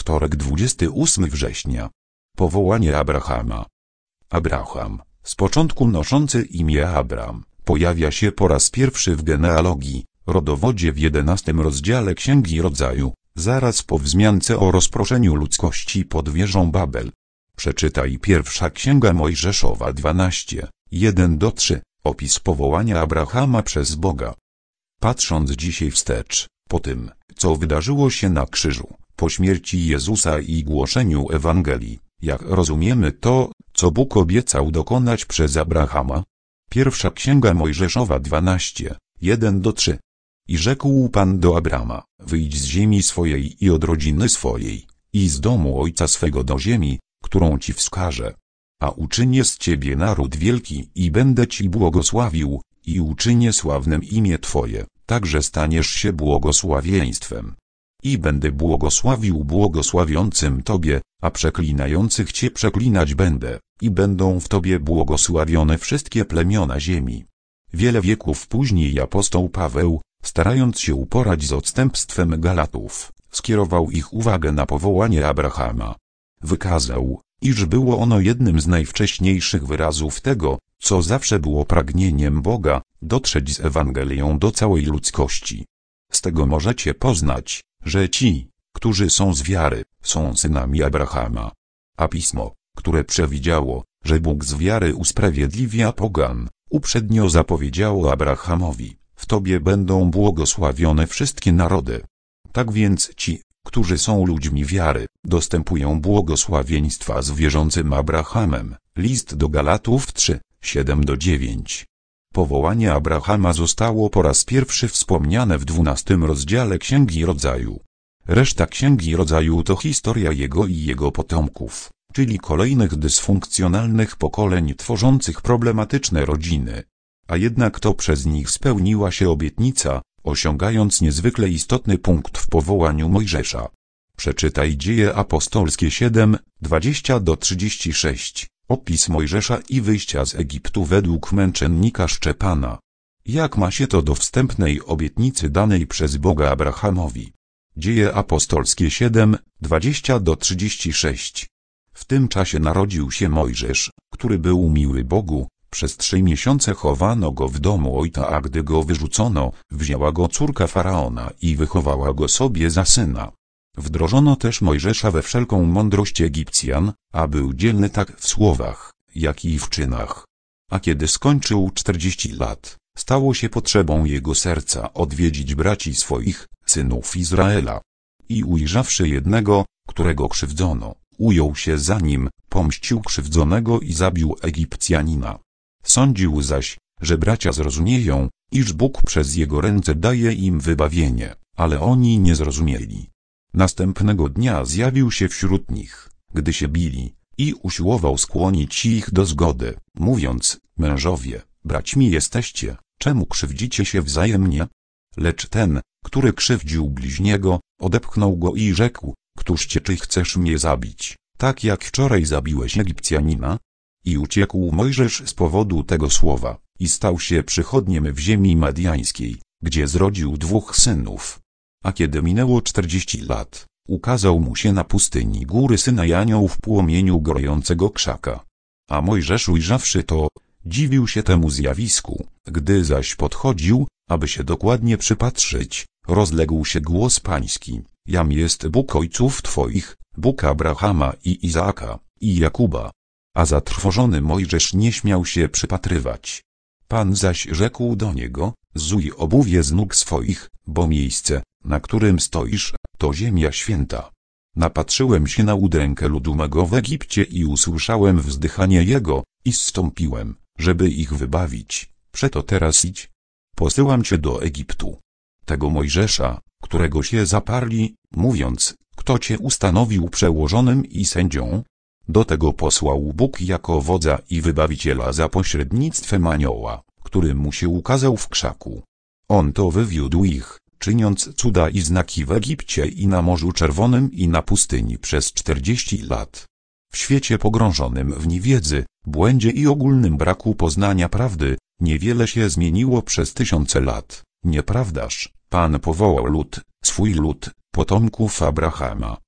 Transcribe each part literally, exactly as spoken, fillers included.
Wtorek dwudziestego ósmego września. Powołanie Abrahama. Abraham, z początku noszący imię Abram, pojawia się po raz pierwszy w genealogii, rodowodzie w jedenastym rozdziale Księgi Rodzaju, zaraz po wzmiance o rozproszeniu ludzkości pod wieżą Babel. Przeczytaj pierwsza Księga Mojżeszowa dwanaście, jeden do trzech, opis powołania Abrahama przez Boga. Patrząc dzisiaj wstecz, po tym, co wydarzyło się na krzyżu, po śmierci Jezusa i głoszeniu Ewangelii, jak rozumiemy to, co Bóg obiecał dokonać przez Abrahama? Pierwsza Księga Mojżeszowa dwanaście, jeden do trzech. I rzekł Pan do Abrama, wyjdź z ziemi swojej i od rodziny swojej, i z domu ojca swego do ziemi, którą ci wskażę. A uczynię z ciebie naród wielki i będę ci błogosławił, i uczynię sławnym imię twoje, tak że staniesz się błogosławieństwem. I będę błogosławił błogosławiącym tobie, a przeklinających cię przeklinać będę, i będą w tobie błogosławione wszystkie plemiona ziemi. Wiele wieków później apostoł Paweł, starając się uporać z odstępstwem Galatów, skierował ich uwagę na powołanie Abrahama. Wykazał, iż było ono jednym z najwcześniejszych wyrazów tego, co zawsze było pragnieniem Boga, dotrzeć z Ewangelią do całej ludzkości. Z tego możecie poznać, że ci, którzy są z wiary, są synami Abrahama. A Pismo, które przewidziało, że Bóg z wiary usprawiedliwia pogan, uprzednio zapowiedziało Abrahamowi, w tobie będą błogosławione wszystkie narody. Tak więc ci, którzy są ludźmi wiary, dostępują błogosławieństwa z wierzącym Abrahamem. List do Galatów trzy, siedem do dziewięciu. Powołanie Abrahama zostało po raz pierwszy wspomniane w dwunastym rozdziale Księgi Rodzaju. Reszta Księgi Rodzaju to historia jego i jego potomków, czyli kolejnych dysfunkcjonalnych pokoleń tworzących problematyczne rodziny. A jednak to przez nich spełniła się obietnica, osiągając niezwykle istotny punkt w powołaniu Mojżesza. Przeczytaj Dzieje Apostolskie siedem, dwadzieścia do trzydziestu sześciu, opis Mojżesza i wyjścia z Egiptu według męczennika Szczepana. Jak ma się to do wstępnej obietnicy danej przez Boga Abrahamowi? Dzieje Apostolskie siedem, dwadzieścia do trzydziestu sześciu. W tym czasie narodził się Mojżesz, który był miły Bogu. Przez trzy miesiące chowano go w domu ojca, a gdy go wyrzucono, wzięła go córka Faraona i wychowała go sobie za syna. Wdrożono też Mojżesza we wszelką mądrość Egipcjan, a był dzielny tak w słowach, jak i w czynach. A kiedy skończył czterdzieści lat, stało się potrzebą jego serca odwiedzić braci swoich, synów Izraela. I ujrzawszy jednego, którego krzywdzono, ujął się za nim, pomścił krzywdzonego i zabił Egipcjanina. Sądził zaś, że bracia zrozumieją, iż Bóg przez jego ręce daje im wybawienie, ale oni nie zrozumieli. Następnego dnia zjawił się wśród nich, gdy się bili, i usiłował skłonić ich do zgody, mówiąc, mężowie, braćmi jesteście, czemu krzywdzicie się wzajemnie? Lecz ten, który krzywdził bliźniego, odepchnął go i rzekł, któż cię czy chcesz mnie zabić, tak jak wczoraj zabiłeś Egipcjanina? I uciekł Mojżesz z powodu tego słowa, i stał się przychodniem w ziemi madiańskiej, gdzie zrodził dwóch synów. A kiedy minęło czterdzieści lat, ukazał mu się na pustyni góry Synaj anioł w płomieniu gorącego krzaka. A Mojżesz ujrzawszy to, dziwił się temu zjawisku, gdy zaś podchodził, aby się dokładnie przypatrzyć, rozległ się głos pański, jam jest Bóg ojców twoich, Bóg Abrahama i Izaaka, i Jakuba. A zatrwożony Mojżesz nie śmiał się przypatrywać. Pan zaś rzekł do niego, zuj obuwie z nóg swoich, bo miejsce, na którym stoisz, to ziemia święta. Napatrzyłem się na udrękę ludu mego w Egipcie i usłyszałem wzdychanie jego, i zstąpiłem, żeby ich wybawić. Przeto teraz idź. Posyłam cię do Egiptu. Tego Mojżesza, którego się zaparli, mówiąc, kto cię ustanowił przełożonym i sędzią? Do tego posłał Bóg jako wodza i wybawiciela za pośrednictwem anioła, który mu się ukazał w krzaku. On to wywiódł ich, czyniąc cuda i znaki w Egipcie i na Morzu Czerwonym i na pustyni przez czterdzieści lat. W świecie pogrążonym w niewiedzy, błędzie i ogólnym braku poznania prawdy, niewiele się zmieniło przez tysiące lat, nieprawdaż? Pan powołał lud, swój lud, potomków Abrahama,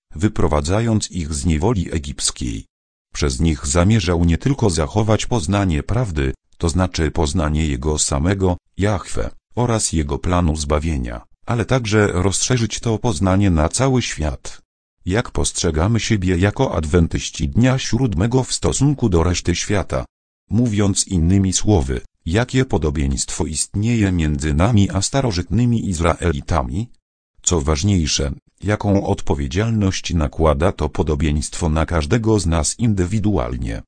wyprowadzając ich z niewoli egipskiej. Przez nich zamierzał nie tylko zachować poznanie prawdy, to znaczy poznanie Jego samego, Jahwe, oraz Jego planu zbawienia, ale także rozszerzyć to poznanie na cały świat. Jak postrzegamy siebie jako adwentyści dnia siódmego w stosunku do reszty świata? Mówiąc innymi słowy, jakie podobieństwo istnieje między nami a starożytnymi Izraelitami? Co ważniejsze, jaką odpowiedzialność nakłada to podobieństwo na każdego z nas indywidualnie?